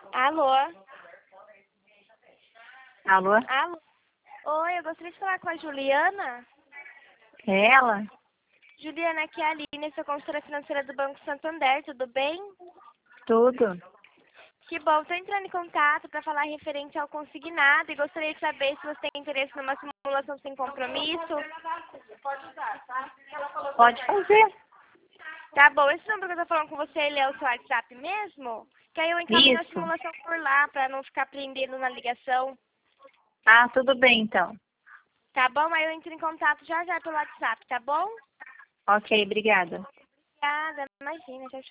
Alô? Alô? Alô? Oi, eu gostaria de falar com a Juliana. É ela? Juliana, aqui é a Aline, sou consultora financeira do Banco Santander, tudo bem? Tudo. Que bom, estou entrando em contato para falar referente ao consignado e gostaria de saber se você tem interesse numa simulação sem compromisso. Pode fazer. Tá bom, esse número que eu estou falando com você, ele é o seu WhatsApp mesmo? Que aí eu encaminho a Isso. simulação por lá para não ficar prendendo na ligação. Ah, tudo bem então. Tá bom? Aí eu entro em contato já pelo WhatsApp, tá bom? Ok, obrigada. Obrigada, imagina, tchau, tchau.